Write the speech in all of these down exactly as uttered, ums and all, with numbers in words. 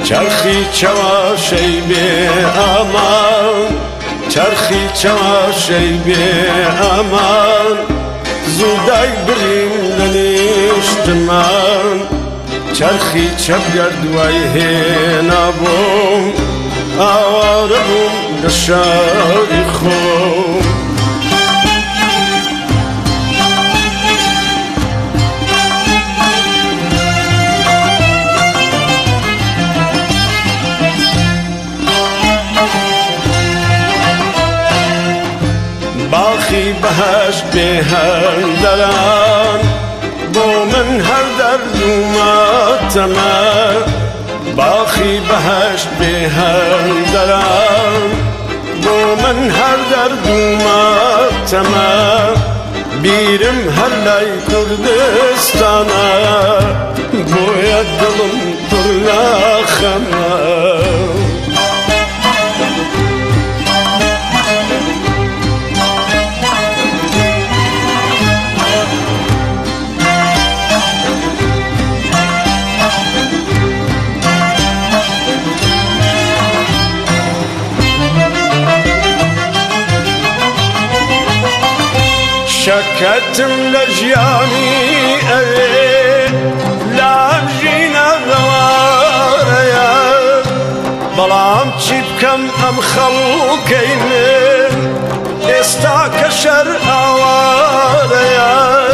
چرخی چواشی بی امان چرخی چواشی بی امان زودای بریم دنیشتمان چرخی چپ گردوای هینا بوم آواره بوم دشاری خوم باخی بهشت به هر دران بو من هر درد و ماتمه باخی بهشت به هر دران بو من هر درد و ماتمه بیرم هر لای کردستانه بویا دلم پر ناخمه شكتم لجياني أبي لا جينا غواريا بلام تشيبكم أم خلقين استاك شر أواريا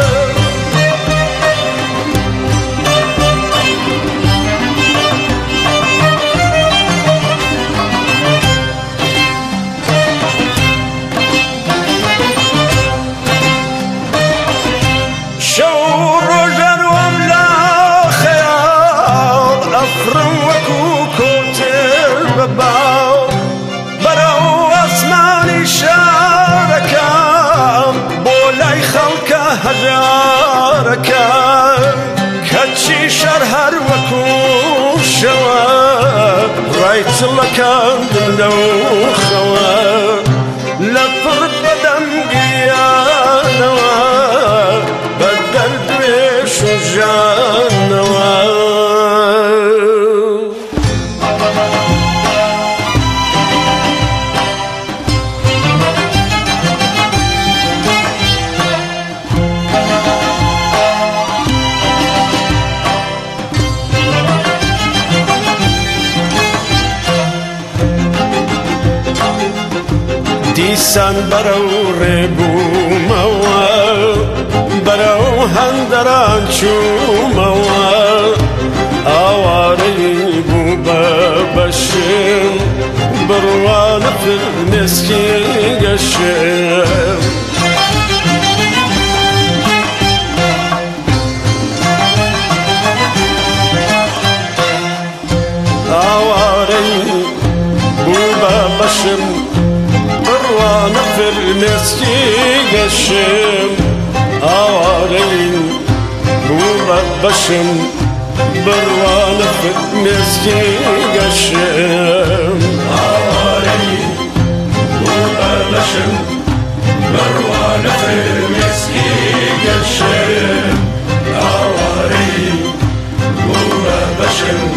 هجارك كتشي شرهر وكو شوا رايت لك دلو خوا لفرد بدم قيانوا بدل دويش وجانوا دیسان برو ریبو موال برو هندران چو موال آواری بو ببشم بروان فر مسکی گشم آواری بو ببشم بروان فر مسکی گشم آواری بو ببشم بروان فر مسکی گشم آواری بو ببشم بروان فر مسکی گشم آواری بو ببشم